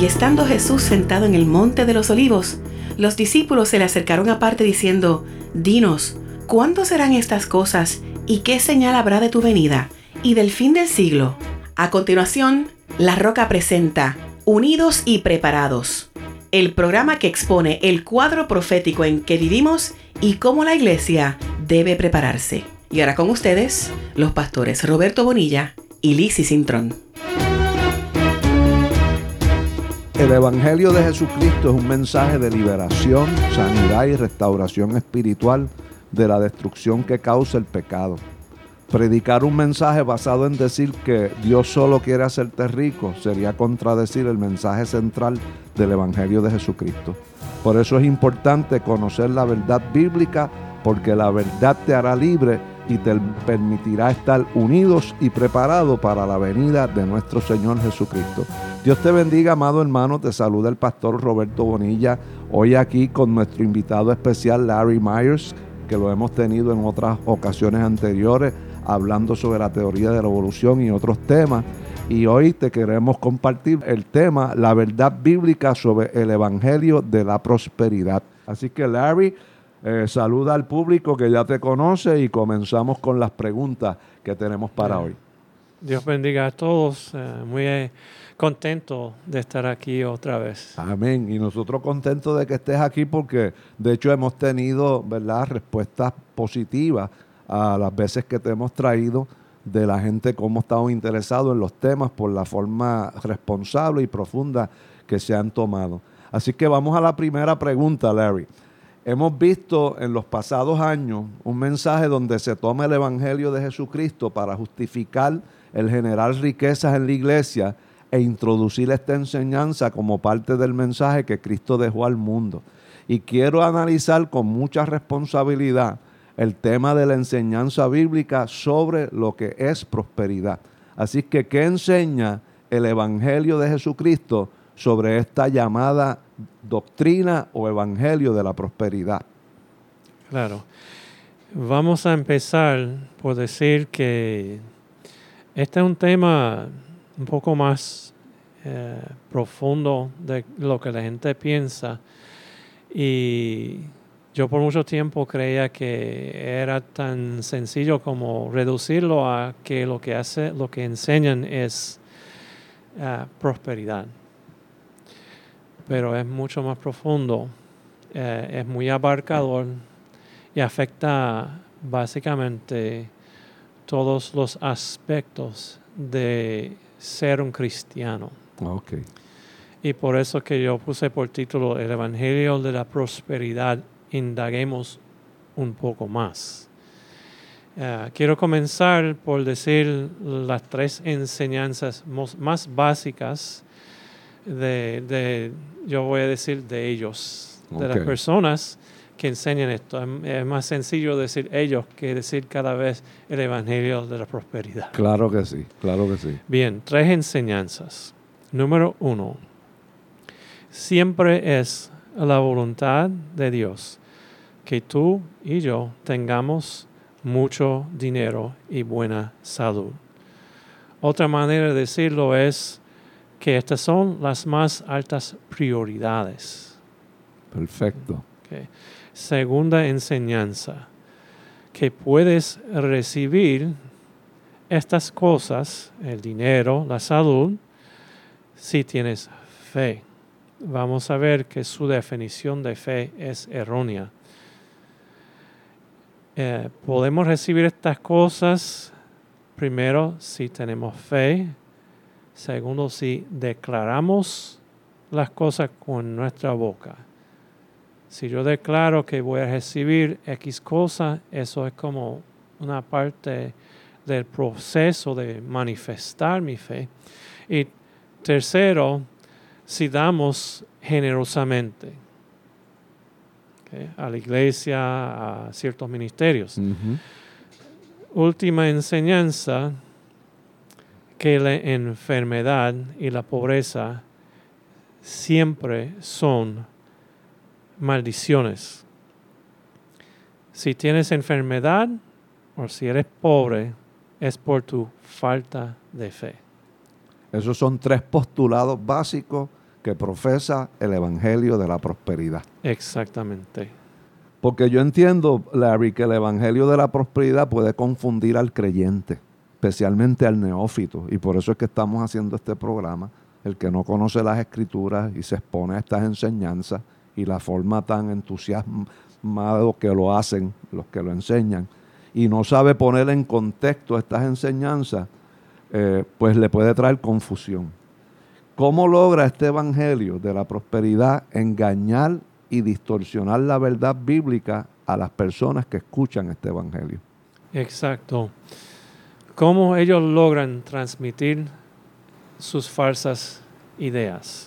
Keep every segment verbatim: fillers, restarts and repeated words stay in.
Y estando Jesús sentado en el monte de los olivos, los discípulos se le acercaron aparte diciendo: Dinos, ¿cuándo serán estas cosas y qué señal habrá de tu venida y del fin del siglo? A continuación, La Roca presenta Unidos y Preparados, el programa que expone el cuadro profético en que vivimos y cómo la iglesia debe prepararse. Y ahora con ustedes, los pastores Roberto Bonilla y Lizzy Cintrón. El Evangelio de Jesucristo es un mensaje de liberación, sanidad y restauración espiritual de la destrucción que causa el pecado. Predicar un mensaje basado en decir que Dios solo quiere hacerte rico sería contradecir el mensaje central del Evangelio de Jesucristo. Por eso es importante conocer la verdad bíblica, porque la verdad te hará libre y te permitirá estar unidos y preparados para la venida de nuestro Señor Jesucristo. Dios te bendiga, amado hermano. Te saluda el pastor Roberto Bonilla, hoy aquí con nuestro invitado especial Larry Myers, que lo hemos tenido en otras ocasiones anteriores, hablando sobre la teoría de la evolución y otros temas. Y hoy te queremos compartir el tema, la verdad bíblica sobre el Evangelio de la prosperidad. Así que Larry, eh, saluda al público que ya te conoce y comenzamos con las preguntas que tenemos para Bien. hoy. Dios bendiga a todos. Eh, muy eh, contento de estar aquí otra vez. Amén. Y nosotros contentos de que estés aquí porque de hecho hemos tenido, ¿verdad?, respuestas positivas a las veces que te hemos traído de la gente, cómo estamos interesados en los temas por la forma responsable y profunda que se han tomado. Así que vamos a la primera pregunta, Larry. Hemos visto en los pasados años un mensaje donde se toma el Evangelio de Jesucristo para justificar el generar riquezas en la iglesia e introducir esta enseñanza como parte del mensaje que Cristo dejó al mundo. Y quiero analizar con mucha responsabilidad el tema de la enseñanza bíblica sobre lo que es prosperidad. Así que, ¿qué enseña el Evangelio de Jesucristo sobre esta llamada doctrina o Evangelio de la prosperidad? Claro. Vamos a empezar por decir que este es un tema un poco más eh, profundo de lo que la gente piensa. Y yo por mucho tiempo creía que era tan sencillo como reducirlo a que lo que hace, lo que enseñan es uh, prosperidad. Pero es mucho más profundo, eh, es muy abarcador y afecta básicamente todos los aspectos de ser un cristiano. Okay. Y por eso que yo puse por título El Evangelio de la Prosperidad, indaguemos un poco más. Uh, quiero comenzar por decir las tres enseñanzas mos, más básicas de, de, yo voy a decir de ellos, de Okay. las personas que enseñan esto. Es, es más sencillo decir ellos que decir cada vez el Evangelio de la Prosperidad. Claro que sí, claro que sí. Bien, tres enseñanzas. Número uno, siempre es la voluntad de Dios que tú y yo tengamos mucho dinero y buena salud. Otra manera de decirlo es que estas son las más altas prioridades. Perfecto. Okay. Segunda enseñanza, que puedes recibir estas cosas, el dinero, la salud, si tienes fe. Vamos a ver que su definición de fe es errónea. Eh, podemos recibir estas cosas, primero, si tenemos fe. Segundo, si declaramos las cosas con nuestra boca. Si yo declaro que voy a recibir X cosa, eso es como una parte del proceso de manifestar mi fe. Y tercero, si damos generosamente, ¿okay?, a la iglesia, a ciertos ministerios. Uh-huh. Última enseñanza, que la enfermedad y la pobreza siempre son maldiciones. Si tienes enfermedad o si eres pobre, es por tu falta de fe. Esos son tres postulados básicos que profesa el evangelio de la prosperidad. Exactamente. Porque yo entiendo, Larry, que el evangelio de la prosperidad puede confundir al creyente, especialmente al neófito, y por eso es que estamos haciendo este programa. El que no conoce las escrituras y se expone a estas enseñanzas y la forma tan entusiasmado que lo hacen los que lo enseñan, y no sabe poner en contexto estas enseñanzas, eh, pues le puede traer confusión. ¿Cómo logra este evangelio de la prosperidad engañar y distorsionar la verdad bíblica a las personas que escuchan este evangelio? Exacto. ¿Cómo ellos logran transmitir sus falsas ideas?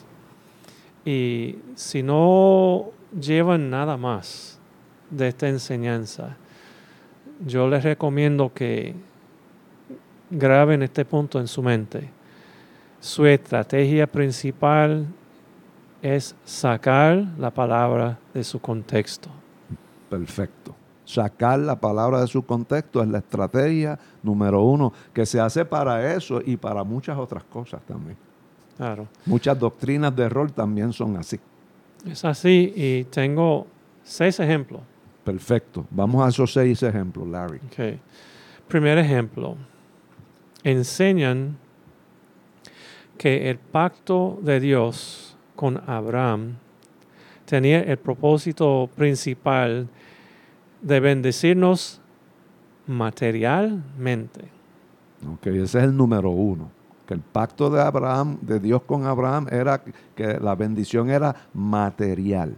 Y si no llevan nada más de esta enseñanza, yo les recomiendo que graben este punto en su mente. Su estrategia principal es sacar la palabra de su contexto. Perfecto. Sacar la palabra de su contexto es la estrategia número uno, que se hace para eso y para muchas otras cosas también. Claro. Muchas doctrinas de error también son así. Es así, y tengo seis ejemplos. Perfecto. Vamos a esos seis ejemplos, Larry. Okay. Primer ejemplo. Enseñan que el pacto de Dios con Abraham tenía el propósito principal de bendecirnos materialmente. Ok, ese es el número uno. Que el pacto de Abraham, de Dios con Abraham, era que la bendición era material.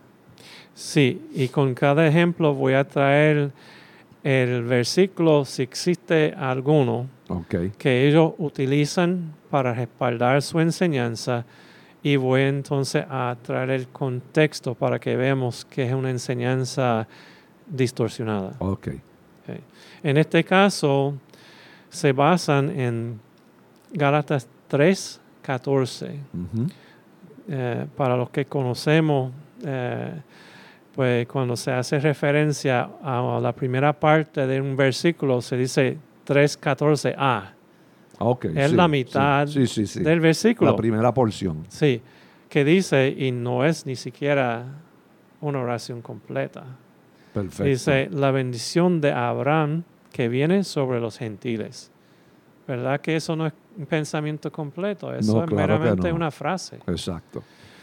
Sí, y con cada ejemplo voy a traer el versículo, si existe alguno, Okay. que ellos utilizan para respaldar su enseñanza, y voy entonces a traer el contexto para que veamos que es una enseñanza distorsionada. Okay. Okay. En este caso, se basan en Gálatas tres catorce. Uh-huh. Eh, para los que conocemos, eh, pues cuando se hace referencia a la primera parte de un versículo, se dice tres catorce a. Okay, es sí, la mitad sí, sí, sí, del versículo. La primera porción. Sí, que dice, y no es ni siquiera una oración completa. Perfecto. Dice, la bendición de Abraham que viene sobre los gentiles. ¿Verdad que eso no es un pensamiento completo? Eso No, es claro que meramente no. una frase. Exacto.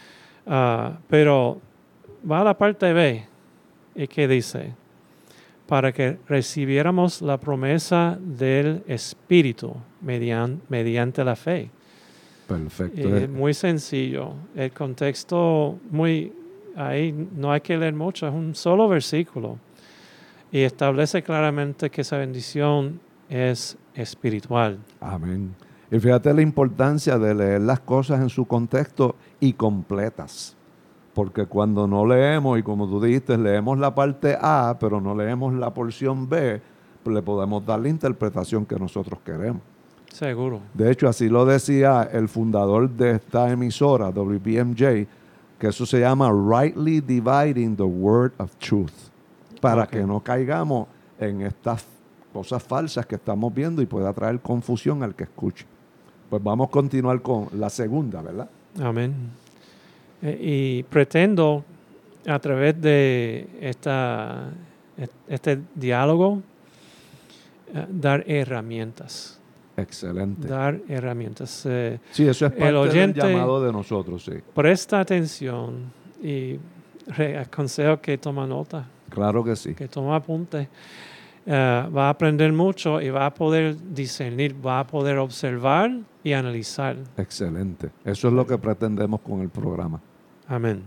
Uh, pero va a la parte B, y que dice, para que recibiéramos la promesa del Espíritu median, mediante la fe. Perfecto. Eh, muy sencillo. El contexto, muy ahí no hay que leer mucho, es un solo versículo. Y establece claramente que esa bendición es espiritual. Amén. Y fíjate la importancia de leer las cosas en su contexto y completas. Porque cuando no leemos, y como tú dijiste, leemos la parte A, pero no leemos la porción B, pues le podemos dar la interpretación que nosotros queremos. Seguro. De hecho, así lo decía el fundador de esta emisora, W B M J, que eso se llama Rightly Dividing the Word of Truth, para Okay. que no caigamos en estas cosas falsas que estamos viendo y pueda traer confusión al que escuche. Pues vamos a continuar con la segunda, ¿verdad? Amén. Eh, y pretendo, a través de esta, este diálogo, eh, dar herramientas. Excelente. Dar herramientas. Eh, Sí, eso es parte el oyente del llamado de nosotros, sí. presta atención y re- aconsejo que toma nota, Claro que sí. que toma apunte. Uh, va a aprender mucho y va a poder discernir, va a poder observar y analizar. Excelente. Eso es lo que pretendemos con el programa. Amén.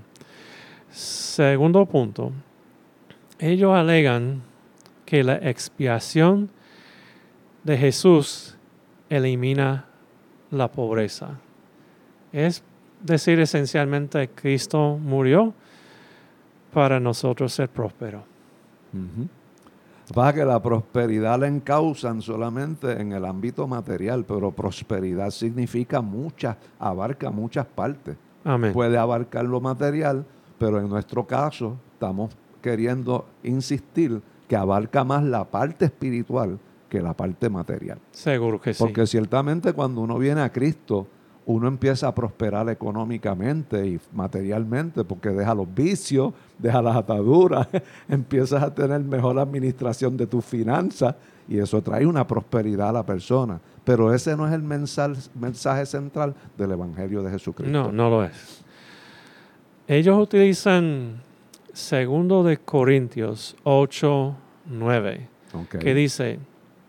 Segundo punto. Ellos alegan que la expiación de Jesús elimina la pobreza. Es decir, esencialmente, Cristo murió para nosotros ser prósperos. Uh-huh. Para que la prosperidad la encausan solamente en el ámbito material, pero prosperidad significa muchas, abarca muchas partes. Amén. Puede abarcar lo material, pero en nuestro caso estamos queriendo insistir que abarca más la parte espiritual que la parte material. Seguro que sí. Porque ciertamente cuando uno viene a Cristo, uno empieza a prosperar económicamente y materialmente porque deja los vicios, deja las ataduras, empiezas a tener mejor administración de tus finanzas y eso trae una prosperidad a la persona. Pero ese no es el mensaje, mensaje central del Evangelio de Jesucristo. No, no lo es. Ellos utilizan segundo de Corintios ocho, nueve, Okay. que dice,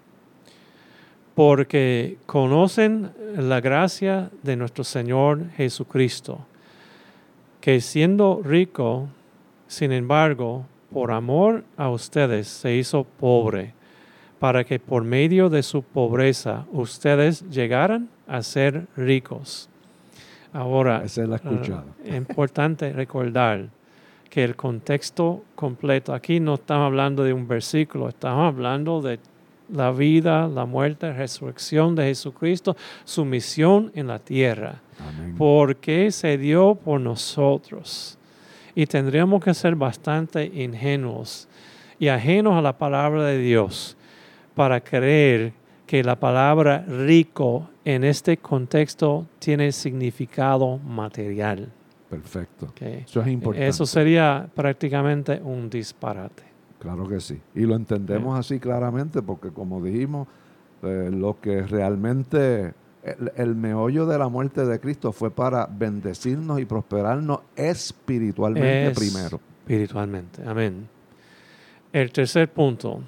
porque conocen la gracia de nuestro Señor Jesucristo, que siendo rico, sin embargo, por amor a ustedes se hizo pobre, para que por medio de su pobreza ustedes llegaran a ser ricos. Ahora, Esa es la escuchada. es importante recordar que el contexto completo, aquí no estamos hablando de un versículo, estamos hablando de la vida, la muerte, resurrección de Jesucristo, su misión en la tierra. Amén. Porque se dio por nosotros. Y tendríamos que ser bastante ingenuos y ajenos a la palabra de Dios para creer que la palabra rico en este contexto tiene significado material. Perfecto. Okay. Eso es importante. Eso sería prácticamente un disparate. Claro que sí. Y lo entendemos Sí. así claramente porque, como dijimos, eh, lo que realmente, el, el meollo de la muerte de Cristo fue para bendecirnos y prosperarnos espiritualmente primero. Espiritualmente. Amén. El tercer punto.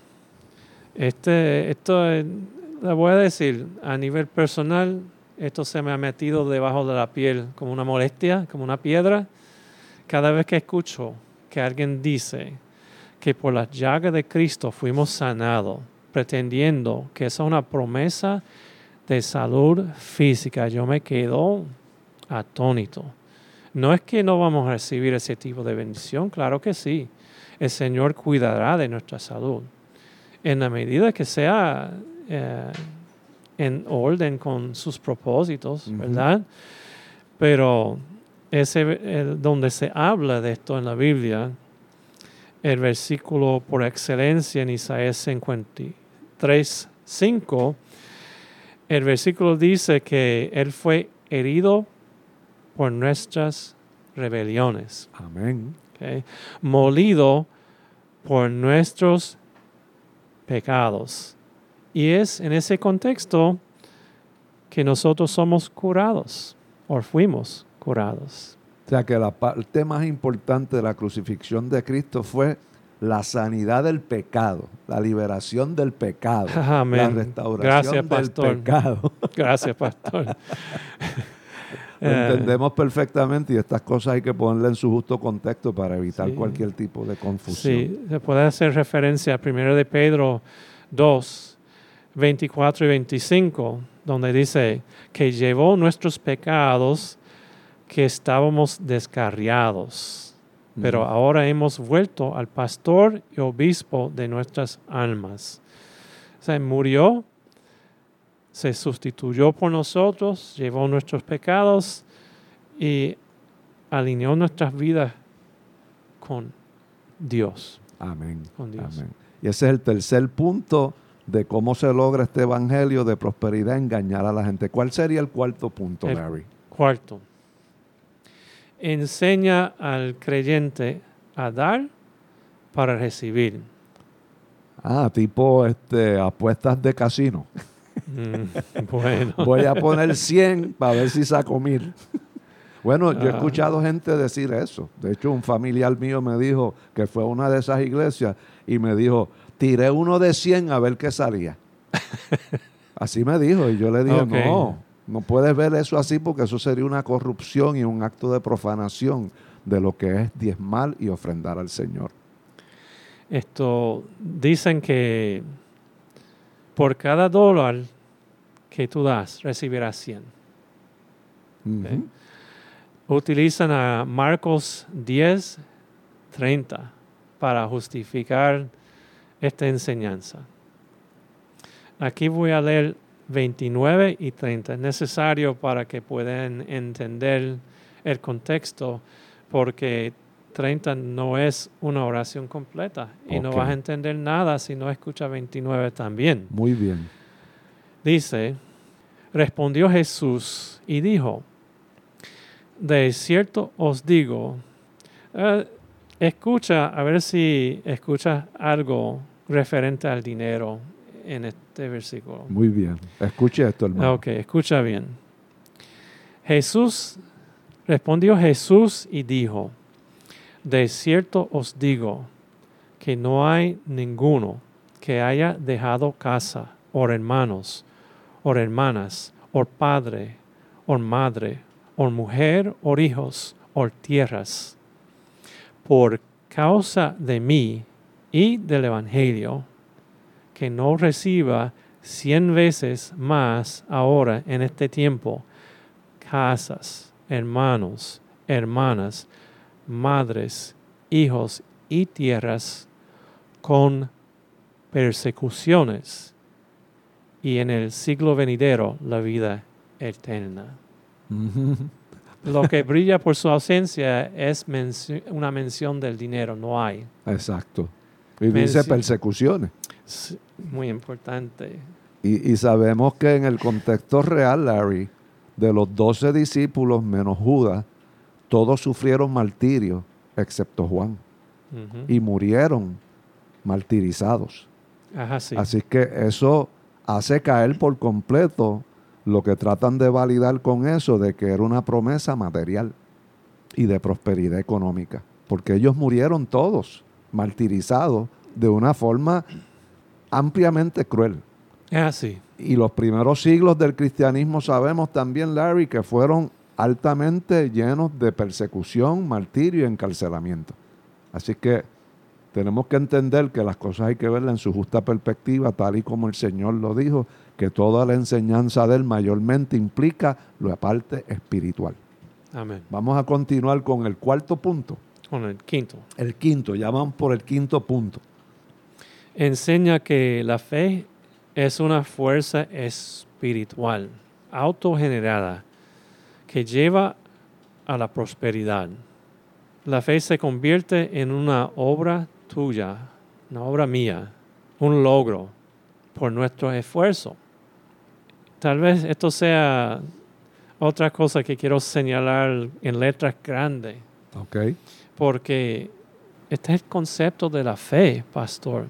Este, esto es, le voy a decir, a nivel personal, esto se me ha metido debajo de la piel como una molestia, como una piedra. Cada vez que escucho que alguien dice que por las llagas de Cristo fuimos sanados, pretendiendo que esa es una promesa de salud física, yo me quedo atónito. No es que no vamos a recibir ese tipo de bendición, claro que sí. El Señor cuidará de nuestra salud. En la medida que sea eh, en orden con sus propósitos, Ujú. ¿verdad? Pero ese, el, donde se habla de esto en la Biblia, el versículo por excelencia en Isaías cincuenta y tres, cinco, el versículo dice que Él fue herido por nuestras rebeliones, Amén. ¿okay? Molido por nuestros pecados. Y es en ese contexto que nosotros somos curados, o fuimos curados. O sea que la parte más importante de la crucifixión de Cristo fue la sanidad del pecado, la liberación del pecado, Amén. la restauración Gracias, del pastor. pecado. Gracias, pastor. Lo entendemos perfectamente y estas cosas hay que ponerle en su justo contexto para evitar Sí. cualquier tipo de confusión. Sí, se puede hacer referencia a primero de Pedro dos, veinticuatro y veinticinco, donde dice que llevó nuestros pecados que estábamos descarriados, pero Ujú. ahora hemos vuelto al pastor y obispo de nuestras almas. O sea, murió, se sustituyó por nosotros, llevó nuestros pecados y alineó nuestras vidas con Dios. Amén. Con Dios. Amén. Y ese es el tercer punto de cómo se logra este evangelio de prosperidad, engañar a la gente. ¿Cuál sería el cuarto punto, El Larry? Cuarto, enseña al creyente a dar para recibir. Ah, tipo este, apuestas de casino. Mm, bueno. Voy a poner cien para ver si saco mil. Bueno, yo he Ah. escuchado gente decir eso. De hecho, un familiar mío me dijo que fue a una de esas iglesias y me dijo, tiré uno de cien a ver qué salía. Así me dijo y yo le dije, Ok. no, no puedes ver eso así porque eso sería una corrupción y un acto de profanación de lo que es diezmar y ofrendar al Señor. Esto, dicen que por cada dólar que tú das, recibirás cien. Ujú. Utilizan a Marcos diez, treinta para justificar esta enseñanza. Aquí voy a leer veintinueve y treinta. Es necesario para que puedan entender el contexto, porque treinta no es una oración completa y no Ok. vas a entender nada si no escuchas veintinueve también. Muy bien. Dice, Respondió Jesús y dijo, de cierto os digo, uh, escucha, a ver si escuchas algo referente al dinero en este versículo. Muy bien. Escuche esto, hermano. Ok, escucha bien. Jesús, respondió Jesús y dijo, de cierto os digo que no hay ninguno que haya dejado casa, o hermanos, o hermanas, o padre, o madre, o mujer, o hijos, o tierras, por causa de mí y del Evangelio, que no reciba cien veces más ahora en este tiempo, casas, hermanos, hermanas, madres, hijos y tierras, con persecuciones, y en el siglo venidero la vida eterna. Ujú. Lo que brilla por su ausencia es menci- una mención del dinero, no hay. Exacto. Y dice Menci- persecuciones. Es muy importante. Y, y sabemos que en el contexto real, Larry, de los doce discípulos menos Judas, todos sufrieron martirio, excepto Juan, Ujú. y murieron martirizados. Ajá, sí. Así que eso hace caer por completo lo que tratan de validar con eso, de que era una promesa material y de prosperidad económica. Porque ellos murieron todos martirizados de una forma ampliamente cruel. Es así. Y los primeros siglos del cristianismo sabemos también, Larry, que fueron altamente llenos de persecución, martirio y encarcelamiento. Así que tenemos que entender que las cosas hay que verlas en su justa perspectiva, tal y como el Señor lo dijo, que toda la enseñanza de Él mayormente implica la parte espiritual. Amén. Vamos a continuar con el cuarto punto. Bueno, el quinto. El quinto, ya vamos por el quinto punto. Enseña que la fe es una fuerza espiritual, autogenerada, que lleva a la prosperidad. La fe se convierte en una obra tuya, una obra mía, un logro por nuestro esfuerzo. Tal vez esto sea otra cosa que quiero señalar en letras grandes, ¿Ok? porque este es el concepto de la fe, pastor.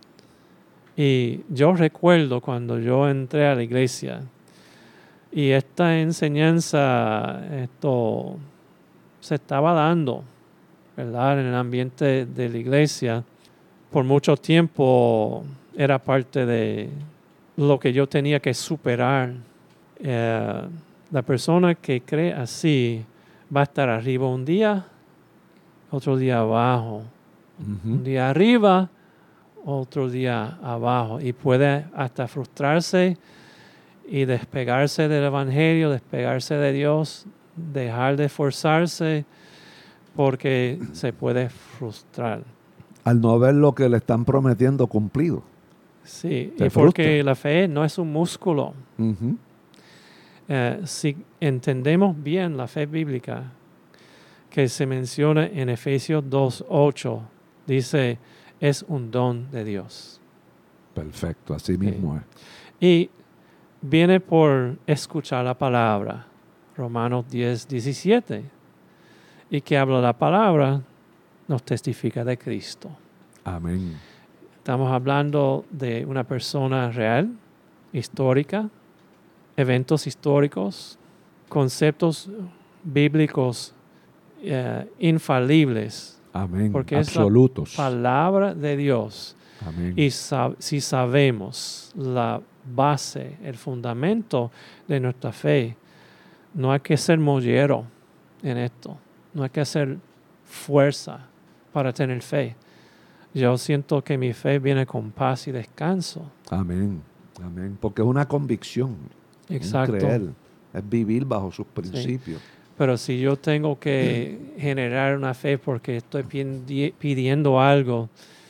Y yo recuerdo cuando yo entré a la iglesia y esta enseñanza esto se estaba dando, ¿verdad? En el ambiente de la iglesia. Por mucho tiempo era parte de lo que yo tenía que superar. Eh, la persona que cree así va a estar arriba un día, otro día abajo. Ujú. Un día arriba, otro día abajo. Y puede hasta frustrarse y despegarse del Evangelio, despegarse de Dios, dejar de esforzarse porque se puede frustrar. Al no ver lo que le están prometiendo cumplido. Sí, Te y porque frustra. la fe no es un músculo. Ujú. Eh, si entendemos bien la fe bíblica que se menciona en Efesios dos ocho, dice, es un don de Dios. Perfecto, así mismo es. Y viene por escuchar la palabra, Romanos diez diecisiete, y que habla la palabra, nos testifica de Cristo. Amén. Estamos hablando de una persona real, histórica, eventos históricos, conceptos bíblicos eh, infalibles, Amén. porque es Absolutos. la palabra de Dios. Amén. Y sab- si sabemos la base, el fundamento de nuestra fe, no hay que ser mollero en esto. No hay que hacer fuerza para tener fe. Yo siento que mi fe viene con paz y descanso. Amén. Amén. Porque es una convicción. Exacto. Un creer. Es vivir bajo sus principios. Pero si yo tengo que generar una fe porque estoy pidi- pidiendo algo,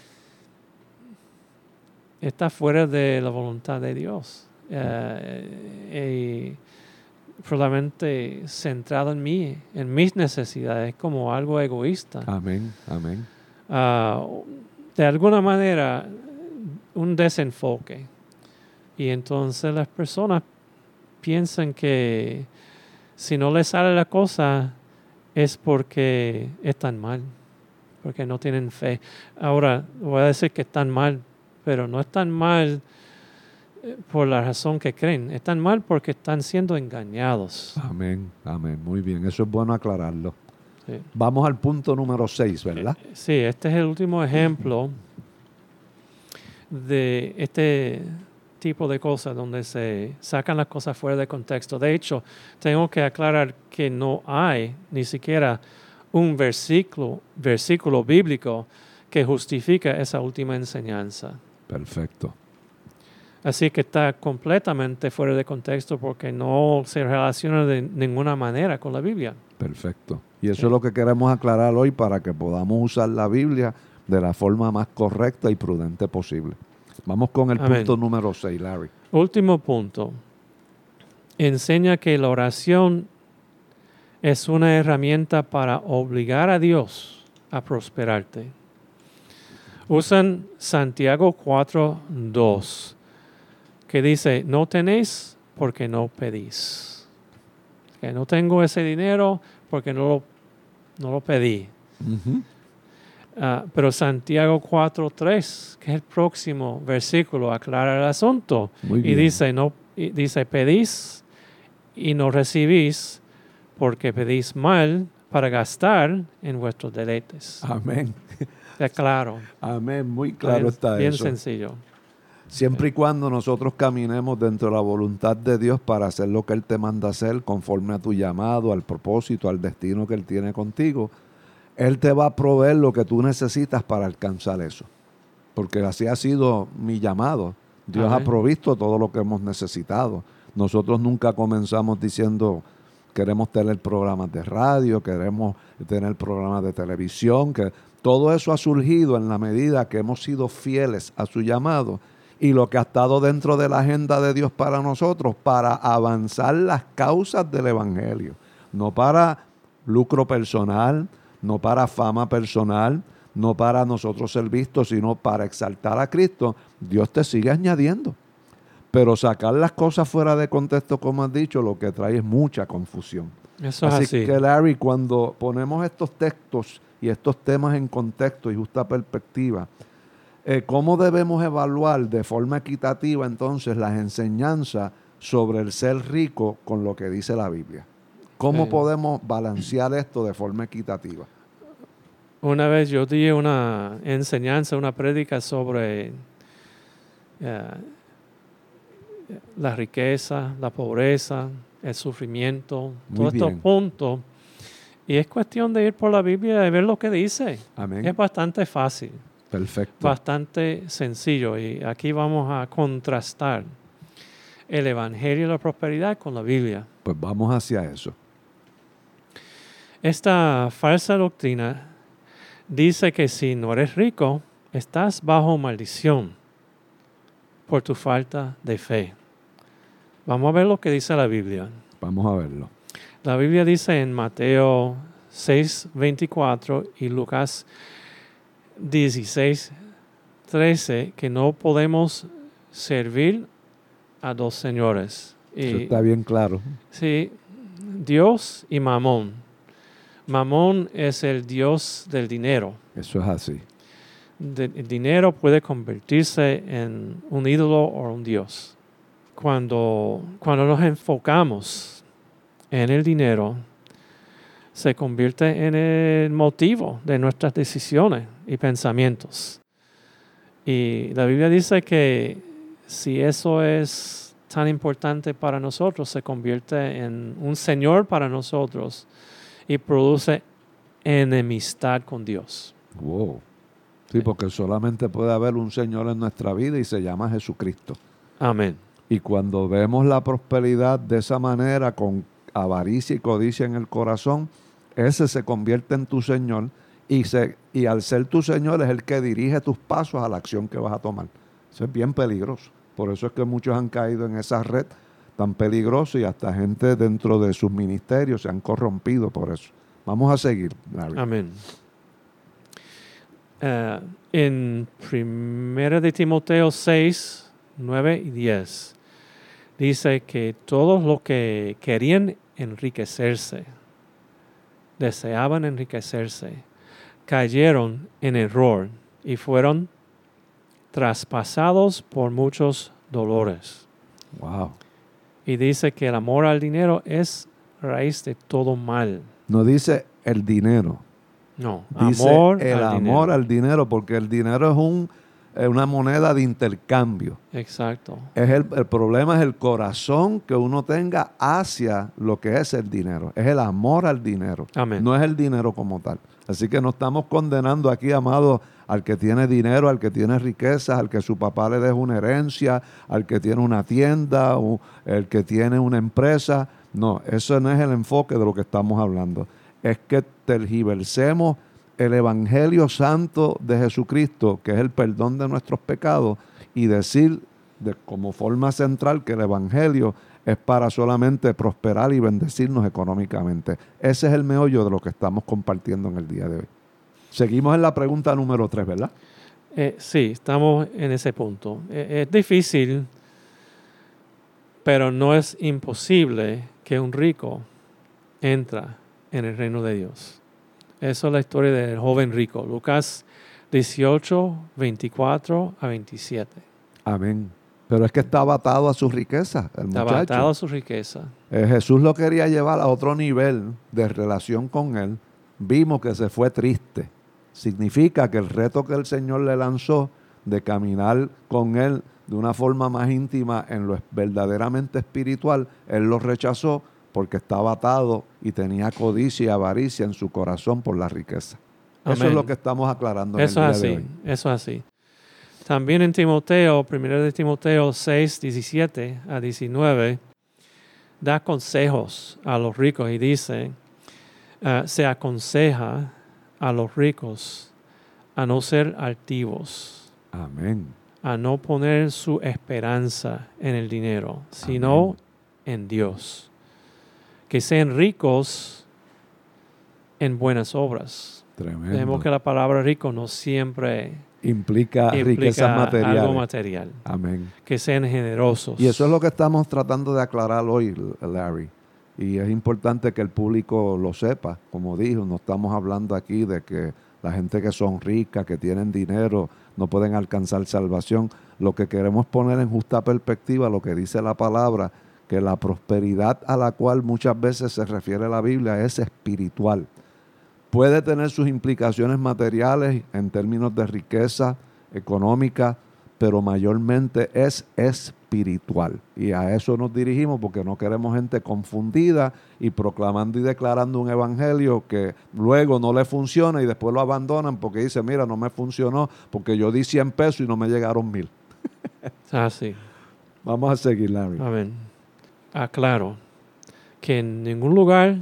está fuera de la voluntad de Dios. Eh, y probablemente centrado en mí, en mis necesidades, como algo egoísta. Amén. Amén. Uh, de alguna manera, un desenfoque. Y entonces las personas piensan que si no les sale la cosa es porque están mal, porque no tienen fe. Ahora, voy a decir que están mal, pero no están mal por la razón que creen. Están mal porque están siendo engañados. Amén, amén. Muy bien, eso es bueno aclararlo. Sí. Vamos al punto número seis, ¿verdad? Sí, este es el último ejemplo de este tipo de cosas donde se sacan las cosas fuera de contexto. De hecho, tengo que aclarar que no hay ni siquiera un versículo, versículo bíblico que justifica esa última enseñanza. Perfecto. Así que está completamente fuera de contexto porque no se relaciona de ninguna manera con la Biblia. Perfecto. Y eso Sí. es lo que queremos aclarar hoy para que podamos usar la Biblia de la forma más correcta y prudente posible. Vamos con el Amén. punto número seis, Larry. Último punto. Enseña que la oración es una herramienta para obligar a Dios a prosperarte. Usan Santiago cuatro dos, que dice, no tenéis porque no pedís. Que no tengo ese dinero porque no lo, no lo pedí. Uh-huh. Uh, pero Santiago cuatro tres, que es el próximo versículo, aclara el asunto. Muy Y bien. dice, no, y dice, pedís y no recibís porque pedís mal para gastar en vuestros deleites. Amén. Es claro. Amén. Muy claro bien, está bien eso. sencillo. Siempre y cuando nosotros caminemos dentro de la voluntad de Dios para hacer lo que Él te manda hacer, conforme a tu llamado, al propósito, al destino que Él tiene contigo, Él te va a proveer lo que tú necesitas para alcanzar eso. Porque así ha sido mi llamado. Dios Amén. ha provisto todo lo que hemos necesitado. Nosotros nunca comenzamos diciendo, queremos tener programas de radio, queremos tener programas de televisión, que todo eso ha surgido en la medida que hemos sido fieles a su llamado y lo que ha estado dentro de la agenda de Dios para nosotros, para avanzar las causas del Evangelio. No para lucro personal, no para fama personal, no para nosotros ser vistos, sino para exaltar a Cristo. Dios te sigue añadiendo. Pero sacar las cosas fuera de contexto, como has dicho, lo que trae es mucha confusión. Eso es Así así. que, Larry, cuando ponemos estos textos y estos temas en contexto y justa perspectiva, eh, ¿cómo debemos evaluar de forma equitativa entonces las enseñanzas sobre el ser rico con lo que dice la Biblia? ¿Cómo Sí. podemos balancear esto de forma equitativa? Una vez yo di una enseñanza, una prédica sobre uh, la riqueza, la pobreza, el sufrimiento, Muy todos estos bien. puntos. Y es cuestión de ir por la Biblia y ver lo que dice. Amén. Es bastante fácil, Perfecto. bastante sencillo. Y aquí vamos a contrastar el Evangelio de la Prosperidad con la Biblia. Pues vamos hacia eso. Esta falsa doctrina dice que si no eres rico, estás bajo maldición por tu falta de fe. Vamos a ver lo que dice la Biblia. Vamos a verlo. La Biblia dice en Mateo seis veinticuatro y Lucas dieciséis trece que no podemos servir a dos señores. Eso Y, está bien claro. sí, Dios y Mamón. Mamón es el Dios del dinero. Eso es así. De, el dinero puede convertirse en un ídolo o un Dios. Cuando, cuando nos enfocamos en el dinero, se convierte en el motivo de nuestras decisiones y pensamientos. Y la Biblia dice que si eso es tan importante para nosotros, se convierte en un señor para nosotros y produce enemistad con Dios. Wow. Sí, porque solamente puede haber un Señor en nuestra vida y se llama Jesucristo. Amén. Y cuando vemos la prosperidad de esa manera, con avaricia y codicia en el corazón, ese se convierte en tu Señor y, se, y al ser tu Señor es el que dirige tus pasos a la acción que vas a tomar. Eso es bien peligroso. Por eso es que muchos han caído en esa red tan peligrosa y hasta gente dentro de sus ministerios se han corrompido por eso. Vamos a seguir, Larry. Amén. Uh, en primera de Timoteo seis, nueve y diez dice que todos los que querían enriquecerse, deseaban enriquecerse, cayeron en error y fueron traspasados por muchos dolores. Wow. Y dice que el amor al dinero es raíz de todo mal. No dice el dinero. No, Dice amor el al amor dinero. al dinero, porque el dinero es un, es una moneda de intercambio. Exacto. Es el, el problema es el corazón que uno tenga hacia lo que es el dinero. Es el amor al dinero. Amén. No es el dinero como tal. Así que no estamos condenando aquí, amado, al que tiene dinero, al que tiene riquezas, al que su papá le deja una herencia, al que tiene una tienda, o el que tiene una empresa. No, eso no es el enfoque de lo que estamos hablando. Es que tergiversemos el Evangelio Santo de Jesucristo, que es el perdón de nuestros pecados, y decir de, como forma central que el Evangelio es para solamente prosperar y bendecirnos económicamente. Ese es el meollo de lo que estamos compartiendo en el día de hoy. Seguimos en la pregunta número tres, ¿verdad? Eh, sí, estamos en ese punto. Eh, es difícil, pero no es imposible que un rico entra en el reino de Dios. Esa es la historia del joven rico. Lucas dieciocho, veinticuatro a veintisiete. Amén. Pero es que estaba atado a su riqueza, el Estaba muchacho. atado a su riqueza. Eh, Jesús lo quería llevar a otro nivel de relación con él. Vimos que se fue triste. Significa que el reto que el Señor le lanzó de caminar con él de una forma más íntima en lo verdaderamente espiritual, él lo rechazó porque estaba atado y tenía codicia y avaricia en su corazón por la riqueza. Amén. Eso es lo que estamos aclarando en eso el día es así, de hoy. Eso es así. También en Timoteo, primero de Timoteo seis, diecisiete a diecinueve, da consejos a los ricos y dice, uh, se aconseja a los ricos a no ser altivos. Amén. A no poner su esperanza en el dinero, sino Amén. En Dios. Que sean ricos en buenas obras. Tremendo. Vemos que la palabra rico no siempre implica, implica riquezas materiales. Algo material. Amén. Que sean generosos. Y eso es lo que estamos tratando de aclarar hoy, Larry. Y es importante que el público lo sepa. Como dijo, no estamos hablando aquí de que la gente que son ricas, que tienen dinero, no pueden alcanzar salvación. Lo que queremos poner en justa perspectiva lo que dice la palabra, que la prosperidad a la cual muchas veces se refiere la Biblia es espiritual. Puede tener sus implicaciones materiales en términos de riqueza económica, pero mayormente es espiritual. Y a eso nos dirigimos porque no queremos gente confundida y proclamando y declarando un evangelio que luego no le funciona y después lo abandonan porque dice, mira, no me funcionó porque yo di cien pesos y no me llegaron mil. Ah, sí. Vamos a seguir, Larry. Amén. Aclaro que en ningún lugar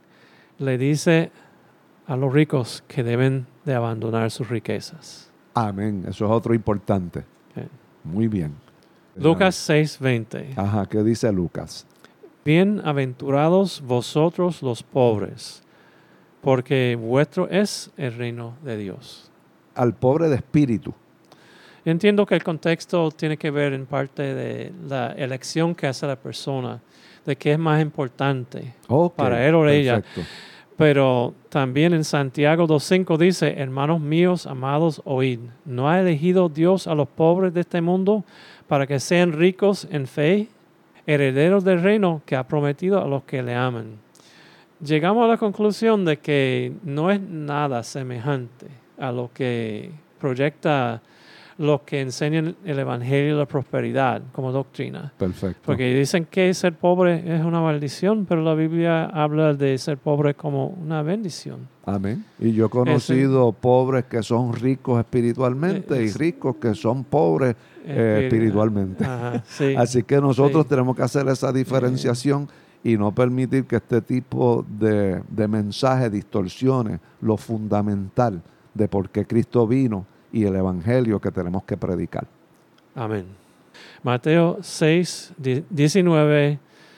le dice a los ricos que deben de abandonar sus riquezas. Amén. Eso es otro importante. Okay. Muy bien. Lucas seis veinte. Ajá, ¿qué dice Lucas? Bienaventurados vosotros los pobres, porque vuestro es el reino de Dios. Al pobre de espíritu. Entiendo que el contexto tiene que ver en parte de la elección que hace la persona, de qué es más importante okay, para él o perfecto. Ella. Pero también en Santiago dos cinco dice, hermanos míos, amados, oíd, ¿no ha elegido Dios a los pobres de este mundo para que sean ricos en fe, herederos del reino que ha prometido a los que le aman? Llegamos a la conclusión de que no es nada semejante a lo que proyecta los que enseñan el evangelio de la prosperidad como doctrina. Perfecto. Porque dicen que ser pobre es una maldición, pero la Biblia habla de ser pobre como una bendición. Amén. Y yo he conocido Ese, pobres que son ricos espiritualmente es, y ricos que son pobres eh, espiritualmente. Ajá, sí, Así que nosotros sí. tenemos que hacer esa diferenciación y no permitir que este tipo de, de mensaje distorsione lo fundamental de por qué Cristo vino y el evangelio que tenemos que predicar. Amén. Mateo seis, diecinueve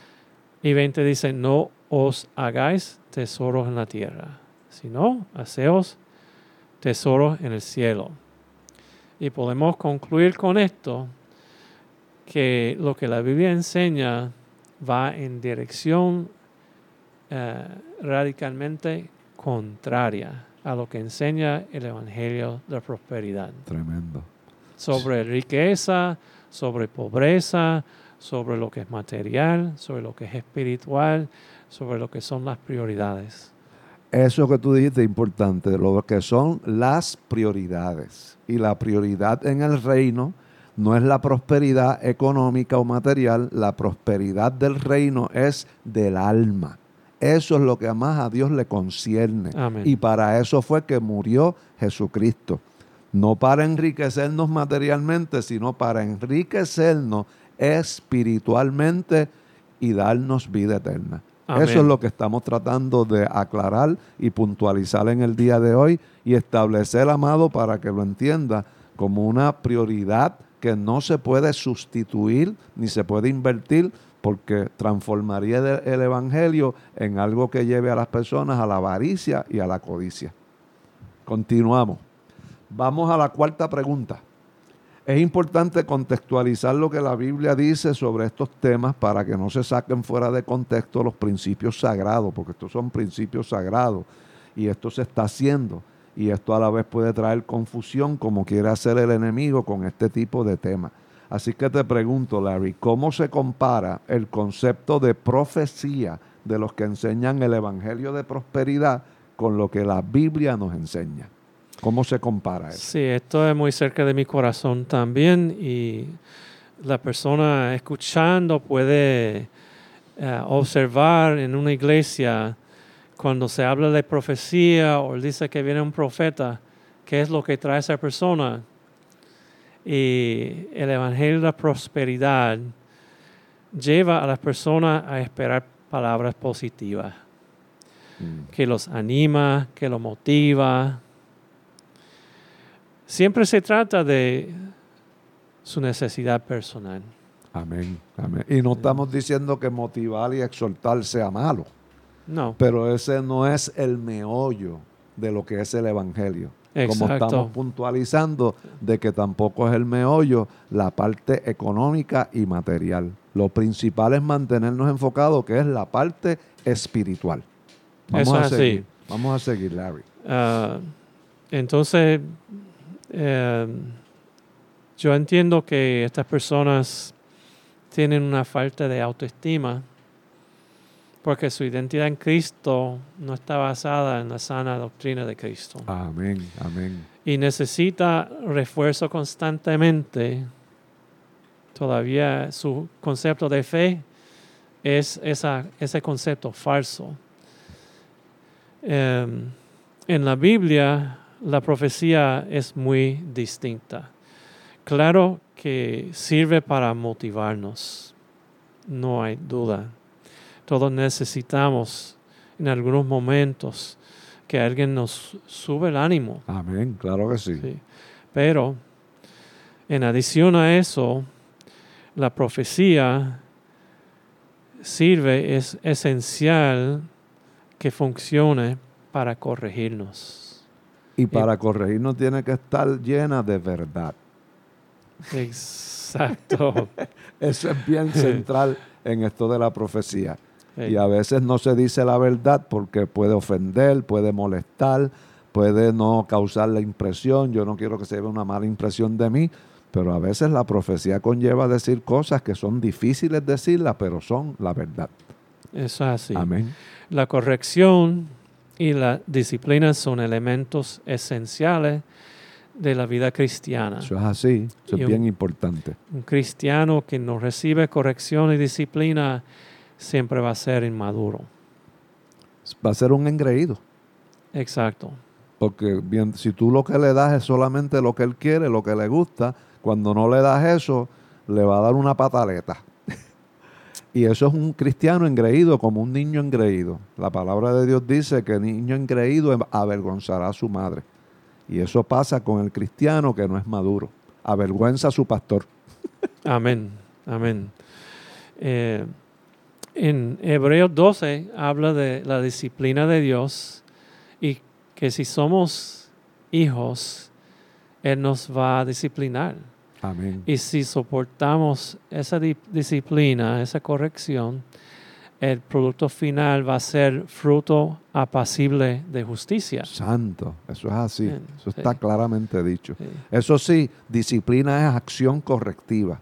y veinte dice, no os hagáis tesoros en la tierra, sino haceos tesoros en el cielo. Y podemos concluir con esto, que lo que la Biblia enseña va en dirección eh, radicalmente contraria a lo que enseña el Evangelio de la prosperidad. Tremendo. Sobre riqueza, sobre pobreza, sobre lo que es material, sobre lo que es espiritual, sobre lo que son las prioridades. Eso que tú dijiste es importante, lo que son las prioridades. Y la prioridad en el reino no es la prosperidad económica o material, la prosperidad del reino es del alma. Eso es lo que más a Dios le concierne. Amén. Y para eso fue que murió Jesucristo. No para enriquecernos materialmente, sino para enriquecernos espiritualmente y darnos vida eterna. Amén. Eso es lo que estamos tratando de aclarar y puntualizar en el día de hoy y establecer, amado, para que lo entienda como una prioridad que no se puede sustituir ni se puede invertir, porque transformaría el, el evangelio en algo que lleve a las personas a la avaricia y a la codicia. Continuamos. Vamos a la cuarta pregunta. Es importante contextualizar lo que la Biblia dice sobre estos temas para que no se saquen fuera de contexto los principios sagrados, porque estos son principios sagrados y esto se está haciendo. Y esto a la vez puede traer confusión, como quiere hacer el enemigo con este tipo de temas. Así que te pregunto, Larry, ¿cómo se compara el concepto de profecía de los que enseñan el Evangelio de prosperidad con lo que la Biblia nos enseña? ¿Cómo se compara eso? Sí, esto es muy cerca de mi corazón también y la persona escuchando puede uh, observar en una iglesia cuando se habla de profecía o dice que viene un profeta, qué es lo que trae esa persona. Y el evangelio de la prosperidad lleva a las personas a esperar palabras positivas, mm. que los anima, que los motiva. Siempre se trata de su necesidad personal. Amén, amén. Y no estamos diciendo que motivar y exhortar sea malo. No. Pero ese no es el meollo de lo que es el evangelio. Exacto. Como estamos puntualizando de que tampoco es el meollo la parte económica y material. Lo principal es mantenernos enfocados, que es la parte espiritual. Vamos Eso a es seguir. así. Vamos a seguir, Larry. Uh, entonces, eh, yo entiendo que estas personas tienen una falta de autoestima porque su identidad en Cristo no está basada en la sana doctrina de Cristo. Amén, amén. Y necesita refuerzo constantemente. Todavía su concepto de fe es esa, ese concepto falso. Eh, en la Biblia, la profecía es muy distinta. Claro que sirve para motivarnos, no hay duda. Todos necesitamos en algunos momentos que alguien nos sube el ánimo. Amén, claro que sí. Sí. Pero, en adición a eso, la profecía sirve, es esencial que funcione para corregirnos. Y para y, corregirnos tiene que estar llena de verdad. Exacto. Eso es bien central en esto de la profecía. Hey. Y a veces no se dice la verdad porque puede ofender, puede molestar, puede no causar la impresión. Yo no quiero que se lleve una mala impresión de mí, pero a veces la profecía conlleva decir cosas que son difíciles decirlas, pero son la verdad. Eso es así. Amén. La corrección y la disciplina son elementos esenciales de la vida cristiana. Eso es así, eso y es un, bien importante. Un cristiano que no recibe corrección y disciplina siempre va a ser inmaduro. Va a ser un engreído. Exacto. Porque bien, si tú lo que le das es solamente lo que él quiere, lo que le gusta, cuando no le das eso, le va a dar una pataleta. Y eso es un cristiano engreído, como un niño engreído. La palabra de Dios dice que el niño engreído avergonzará a su madre. Y eso pasa con el cristiano que no es maduro. Avergüenza a su pastor. Amén, amén. Eh, en Hebreos doce habla de la disciplina de Dios y que si somos hijos, Él nos va a disciplinar. Amén. Y si soportamos esa di- disciplina, esa corrección, el producto final va a ser fruto apacible de justicia. Santo, eso es así. Bien, Eso sí. está claramente dicho. Sí. Eso sí, disciplina es acción correctiva.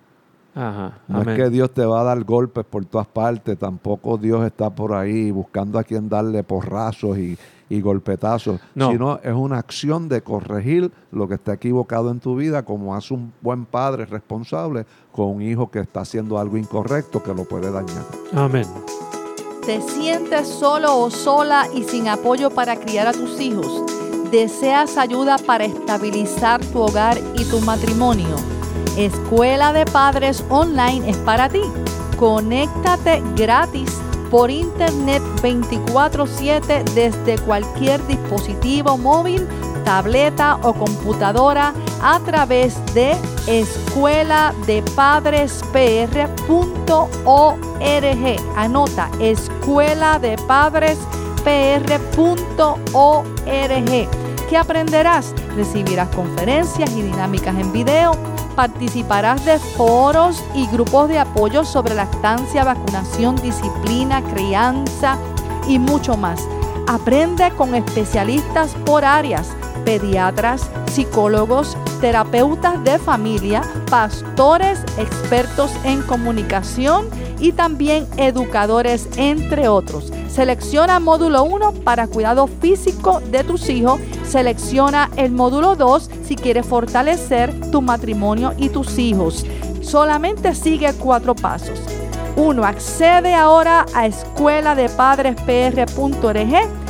Ajá. No Amén. es que Dios te va a dar golpes por todas partes, tampoco Dios está por ahí buscando a quien darle porrazos y, y golpetazos, No. sino es una acción de corregir lo que está equivocado en tu vida, como hace un buen padre responsable con un hijo que está haciendo algo incorrecto que lo puede dañar. Amén. ¿Te sientes solo o sola y sin apoyo para criar a tus hijos? ¿Deseas ayuda para estabilizar tu hogar y tu matrimonio? Escuela de Padres Online es para ti. Conéctate gratis por internet veinticuatro siete desde cualquier dispositivo móvil, tableta o computadora a través de escuela de padres p r punto org. Anota, escuela de padres p r punto org. ¿Qué aprenderás? Recibirás conferencias y dinámicas en video. Participarás de foros y grupos de apoyo sobre lactancia, vacunación, disciplina, crianza y mucho más. Aprende con especialistas por áreas, pediatras, psicólogos, terapeutas de familia, pastores, expertos en comunicación y también educadores, entre otros. Selecciona módulo uno para cuidado físico de tus hijos. Selecciona el módulo dos si quieres fortalecer tu matrimonio y tus hijos. Solamente sigue cuatro pasos. uno. Accede ahora a escuela de padres p r punto org.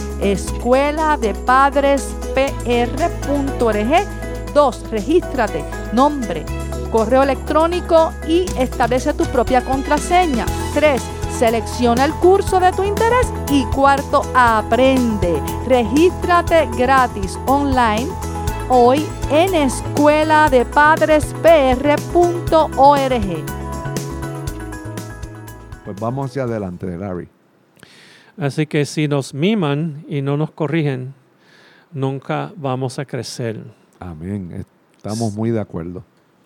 escuela de padres p r punto org. dos. Regístrate, nombre, correo electrónico y establece tu propia contraseña. tres. Selecciona el curso de tu interés. Y cuarto, aprende. Regístrate gratis online hoy en escuela de padres p r punto org. Pues vamos hacia adelante, Larry. Así que si nos miman y no nos corrigen, nunca vamos a crecer. Amén. Estamos muy de acuerdo.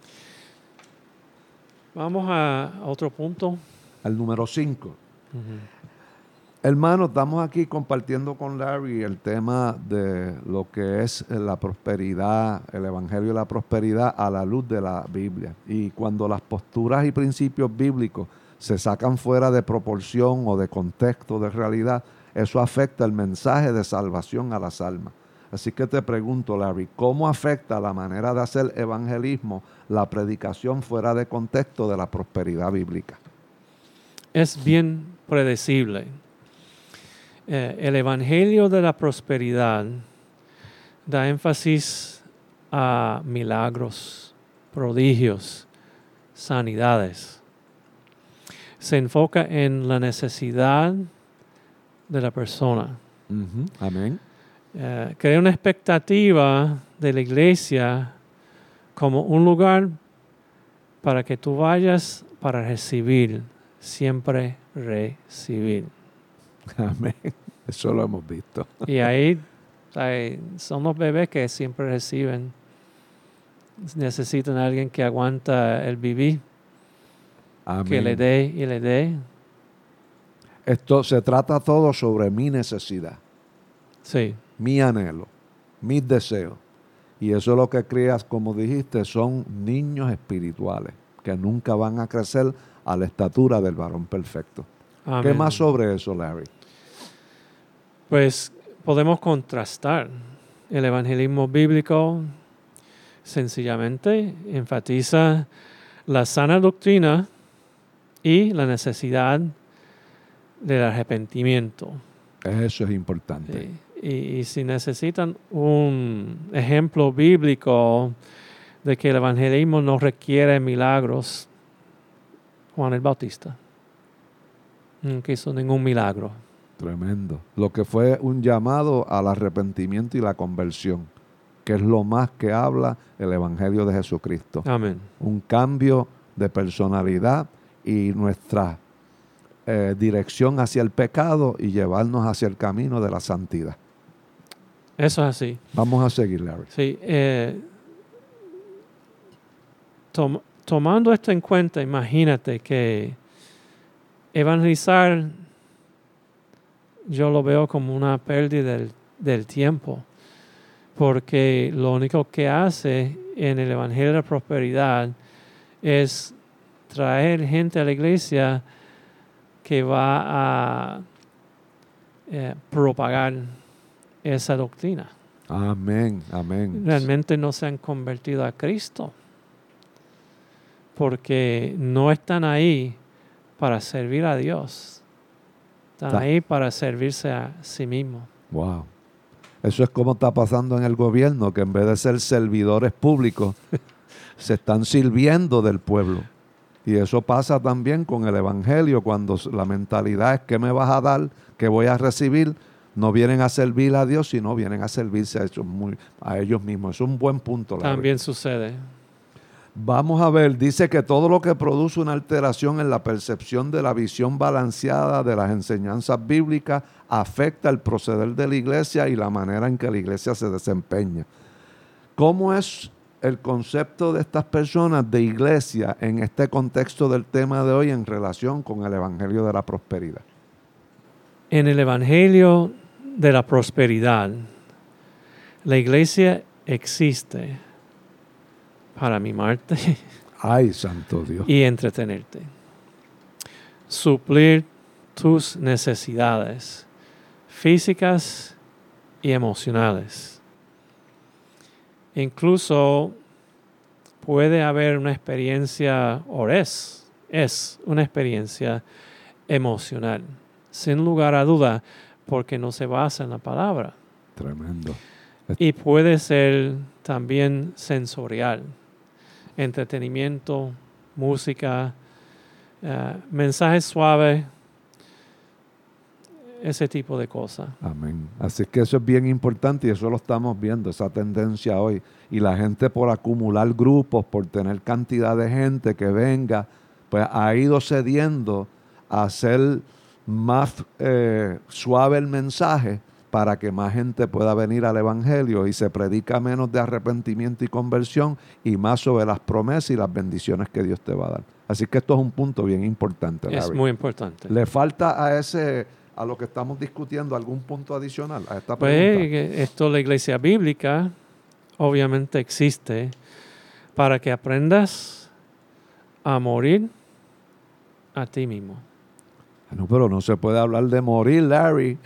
Vamos a otro punto. Al número cinco. Hermanos, estamos aquí compartiendo con Larry el tema de lo que es la prosperidad, el evangelio de la prosperidad a la luz de la Biblia. Y cuando las posturas y principios bíblicos se sacan fuera de proporción o de contexto, de realidad, eso afecta el mensaje de salvación a las almas. Así que te pregunto, Larry, ¿cómo afecta la manera de hacer evangelismo la predicación fuera de contexto de la prosperidad bíblica? Es bien predecible. Eh, el Evangelio de la Prosperidad da énfasis a milagros, prodigios, sanidades. Se enfoca en la necesidad de la persona. Uh-huh. Amén. Eh, crea una expectativa de la iglesia como un lugar para que tú vayas para recibir, siempre recibir. Amén. Eso lo hemos visto. Y ahí hay, son los bebés que siempre reciben. Necesitan a alguien que aguanta el vivir, Amén. que le dé y le dé. Esto se trata todo sobre mi necesidad, Sí, mi anhelo, mis deseos. Y eso es lo que creas, como dijiste, son niños espirituales que nunca van a crecer a la estatura del varón perfecto. amén. ¿Qué más sobre eso, Larry? Pues podemos contrastar. El evangelismo bíblico sencillamente enfatiza la sana doctrina y la necesidad del arrepentimiento. Eso es importante. Sí. Y, y si necesitan un ejemplo bíblico de que el evangelismo no requiere milagros, Juan el Bautista nunca hizo ningún milagro. Tremendo. Lo que fue un llamado al arrepentimiento y la conversión, que es lo más que habla el Evangelio de Jesucristo. Amén. Un cambio de personalidad y nuestra eh, dirección hacia el pecado y llevarnos hacia el camino de la santidad. Eso es así. Vamos a seguir, Larry. Sí, eh, tom- tomando esto en cuenta, imagínate que evangelizar yo lo veo como una pérdida del, del tiempo, porque lo único que hace en el Evangelio de la Prosperidad es traer gente a la iglesia que va a eh, propagar esa doctrina. Amén, amén. Realmente no se han convertido a Cristo, porque no están ahí para servir a Dios, están Ta- ahí para servirse a sí mismos. Wow. Eso es como está pasando en el gobierno, que en vez de ser servidores públicos, se están sirviendo del pueblo. Y eso pasa también con el evangelio, cuando la mentalidad es ¿qué me vas a dar? ¿Qué voy a recibir? No vienen a servir a Dios, sino vienen a servirse a ellos, muy, a ellos mismos. Es un buen punto. Larry. También sucede. Vamos a ver, dice que todo lo que produce una alteración en la percepción de la visión balanceada de las enseñanzas bíblicas afecta el proceder de la iglesia y la manera en que la iglesia se desempeña. ¿Cómo es el concepto de estas personas de iglesia en este contexto del tema de hoy en relación con el Evangelio de la Prosperidad? En el Evangelio de la Prosperidad, la iglesia existe para mimarte Ay, santo Dios. y entretenerte, suplir tus necesidades físicas y emocionales. Incluso puede haber una experiencia, o es, es una experiencia emocional, sin lugar a duda, porque no se basa en la palabra. Tremendo. Y puede ser también sensorial, entretenimiento, música, uh, mensajes suaves, ese tipo de cosas. Amén. Así que eso es bien importante y eso lo estamos viendo, esa tendencia hoy. Y la gente por acumular grupos, por tener cantidad de gente que venga, pues ha ido cediendo a hacer más eh, suave el mensaje para que más gente pueda venir al Evangelio y se predica menos de arrepentimiento y conversión y más sobre las promesas y las bendiciones que Dios te va a dar. Así que esto es un punto bien importante, Larry. Es muy importante. ¿Le falta a ese, a lo que estamos discutiendo, algún punto adicional a esta Pues pregunta? esto, la iglesia bíblica obviamente existe para que aprendas a morir a ti mismo. No, pero no se puede hablar de morir, Larry.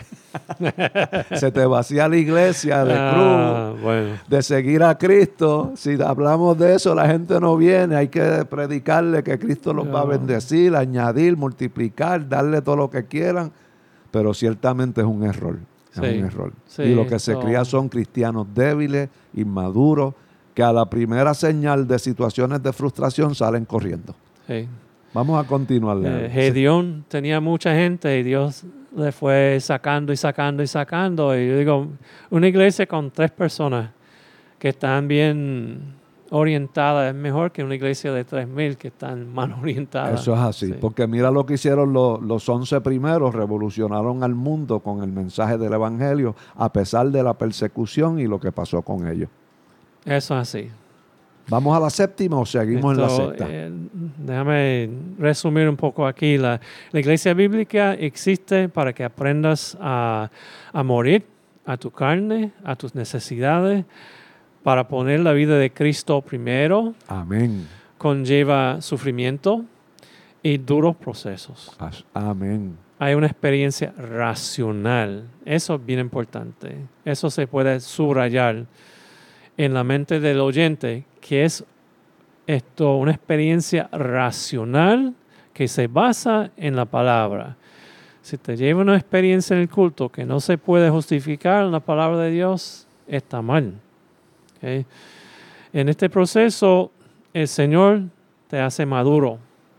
Se te vacía la iglesia de Ah, cruz, bueno. de seguir a Cristo. Si hablamos de eso, la gente no viene. Hay que predicarle que Cristo los va a No. bendecir, añadir, multiplicar, darle todo lo que quieran. Pero ciertamente es un error. Es Sí, un error. sí, y lo que se esto- cría son cristianos débiles, inmaduros, que a la primera señal de situaciones de frustración salen corriendo. Sí. Vamos a continuar. Larry. Eh, Gedeón tenía mucha gente y Dios le fue sacando y sacando y sacando. Y yo digo, una iglesia con tres personas que están bien orientadas es mejor que una iglesia de tres mil que están mal orientadas. Eso es así, Sí. porque mira lo que hicieron los, los once primeros, revolucionaron al mundo con el mensaje del Evangelio, a pesar de la persecución y lo que pasó con ellos. Eso es así. ¿Vamos a la séptima o seguimos Esto, en la sexta? eh, déjame resumir un poco aquí. La, la iglesia bíblica existe para que aprendas a, a morir a tu carne, a tus necesidades, para poner la vida de Cristo primero. Amén. Conlleva sufrimiento y duros procesos. As- Amén. Hay una experiencia racional. Eso es bien importante. Eso se puede subrayar en la mente del oyente, que es esto, una experiencia racional que se basa en la palabra. Si te lleva una experiencia en el culto que no se puede justificar en la palabra de Dios, está mal. ¿Okay? En este proceso, el Señor te hace maduro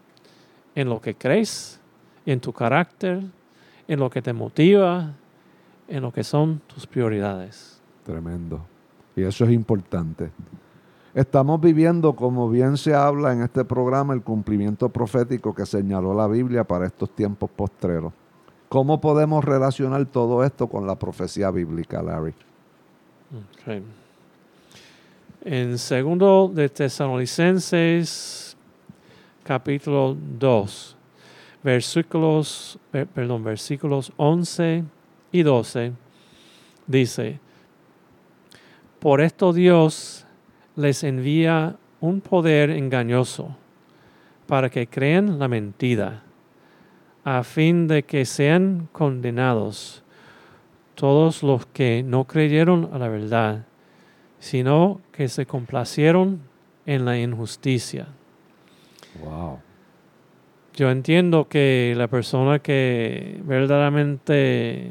en lo que crees, en tu carácter, en lo que te motiva, en lo que son tus prioridades. Tremendo. Y eso es importante. Estamos viviendo, como bien se habla en este programa, el cumplimiento profético que señaló la Biblia para estos tiempos postreros. ¿Cómo podemos relacionar todo esto con la profecía bíblica, Larry? Okay. En segundo de Tesalonicenses, capítulo dos, versículos, per, perdón, versículos once y doce, dice: por esto Dios les envía un poder engañoso para que crean la mentira, a fin de que sean condenados todos los que no creyeron a la verdad, sino que se complacieron en la injusticia. Wow. Yo entiendo que la persona que verdaderamente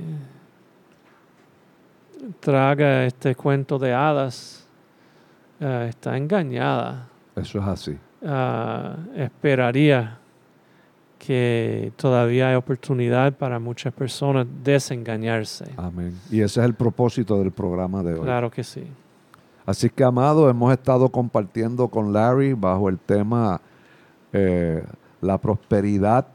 traga este cuento de hadas uh, está engañada. Eso es así. Uh, esperaría que todavía hay oportunidad para muchas personas desengañarse. Amén. Y ese es el propósito del programa de hoy. Claro que sí. Así que, amados, hemos estado compartiendo con Larry bajo el tema eh, la prosperidad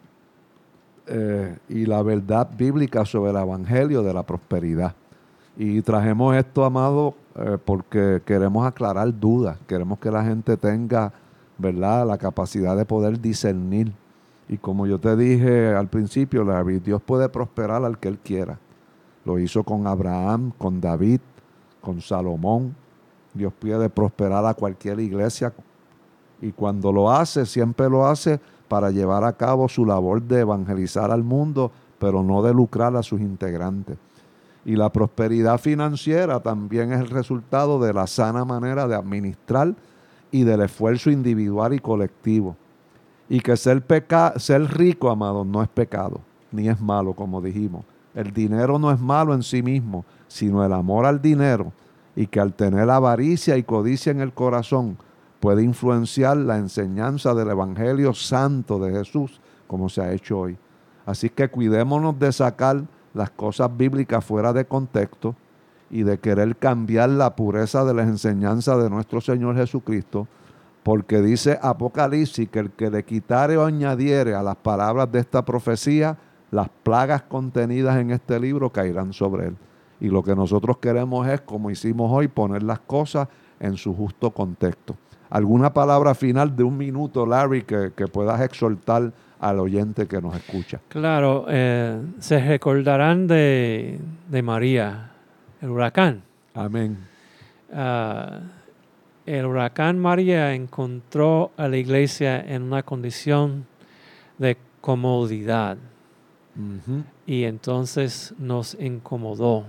eh, y la verdad bíblica sobre el evangelio de la prosperidad. Y trajimos esto, amado, eh, porque queremos aclarar dudas, queremos que la gente tenga, ¿verdad?, la capacidad de poder discernir. Y como yo te dije al principio, Larry, Dios puede prosperar al que Él quiera. Lo hizo con Abraham, con David, con Salomón. Dios puede prosperar a cualquier iglesia. Y cuando lo hace, siempre lo hace para llevar a cabo su labor de evangelizar al mundo, pero no de lucrar a sus integrantes. Y la prosperidad financiera también es el resultado de la sana manera de administrar y del esfuerzo individual y colectivo. Y que ser, peca- ser rico, amados, no es pecado, ni es malo, como dijimos. El dinero no es malo en sí mismo, sino el amor al dinero, y que al tener avaricia y codicia en el corazón, puede influenciar la enseñanza del Evangelio Santo de Jesús, como se ha hecho hoy. Así que cuidémonos de sacar las cosas bíblicas fuera de contexto y de querer cambiar la pureza de las enseñanzas de nuestro Señor Jesucristo, porque dice Apocalipsis que el que le quitare o añadiere a las palabras de esta profecía, las plagas contenidas en este libro caerán sobre él. Y lo que nosotros queremos es, como hicimos hoy, poner las cosas en su justo contexto. ¿Alguna palabra final de un minuto, Larry, que, que puedas exhortar al oyente que nos escucha? Claro, eh, se recordarán de, de María, el huracán. Amén. Uh, el huracán María encontró a la iglesia en una condición de comodidad. Uh-huh. Y entonces nos incomodó.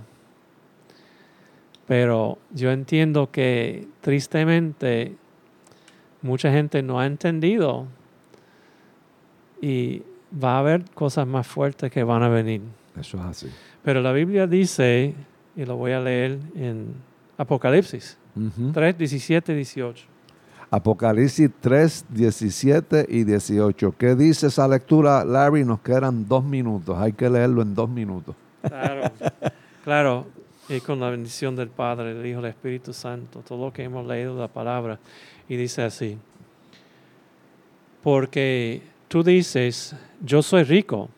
Pero yo entiendo que tristemente mucha gente no ha entendido y va a haber cosas más fuertes que van a venir. Eso es así. Pero la Biblia dice, y lo voy a leer en Apocalipsis Uh-huh. tres, diecisiete, dieciocho. Apocalipsis tres, diecisiete y dieciocho. ¿Qué dice esa lectura, Larry? Nos quedan dos minutos. Hay que leerlo en dos minutos. Claro, claro. Y con la bendición del Padre, del Hijo, del Espíritu Santo, todo lo que hemos leído de la palabra. Y dice así: porque tú dices, yo soy rico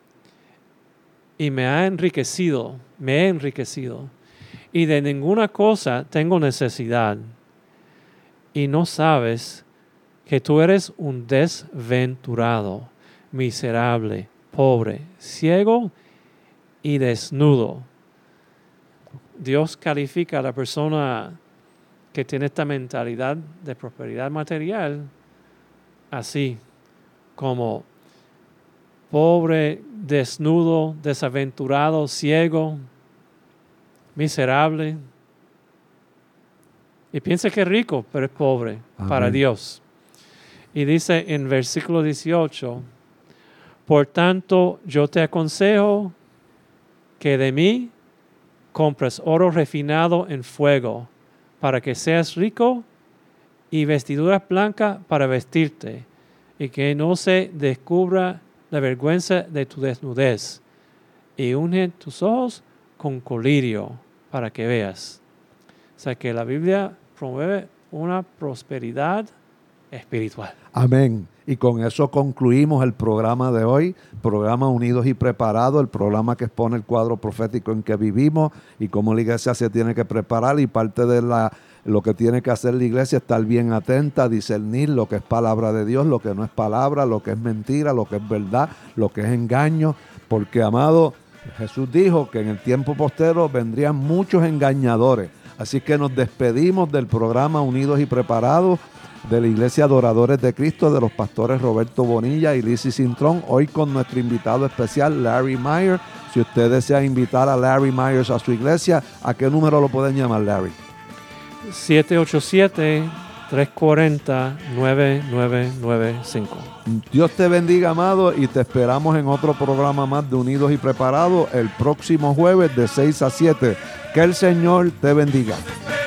y me ha enriquecido, me he enriquecido, y de ninguna cosa tengo necesidad, y no sabes que tú eres un desventurado, miserable, pobre, ciego y desnudo. Dios califica a la persona que tiene esta mentalidad de prosperidad material así, como pobre, desnudo, desaventurado, ciego, miserable. Y piensa que es rico, pero es pobre. Amén. Para Dios. Y dice en versículo dieciocho, por tanto yo te aconsejo que de mí compres oro refinado en fuego, para que seas rico, y vestiduras blancas para vestirte, y que no se descubra la vergüenza de tu desnudez, y unge tus ojos con colirio para que veas. O sea que la Biblia promueve una prosperidad espiritual. Amén. Y con eso concluimos el programa de hoy, programa Unidos y Preparados, el programa que expone el cuadro profético en que vivimos y cómo la iglesia se tiene que preparar, y parte de la, lo que tiene que hacer la iglesia es estar bien atenta, discernir lo que es palabra de Dios, lo que no es palabra, lo que es mentira, lo que es verdad, lo que es engaño, porque, amado, Jesús dijo que en el tiempo postero vendrían muchos engañadores. Así que nos despedimos del programa Unidos y Preparados de la Iglesia Adoradores de Cristo, de los pastores Roberto Bonilla y Lizzy Cintrón, hoy con nuestro invitado especial, Larry Myers. Si usted desea invitar a Larry Myers a su iglesia, ¿a qué número lo pueden llamar, Larry? siete ocho siete, tres cuatro cero, nueve nueve nueve cinco. Dios te bendiga, amado, y te esperamos en otro programa más de Unidos y Preparados el próximo jueves de seis a siete. Que el Señor te bendiga.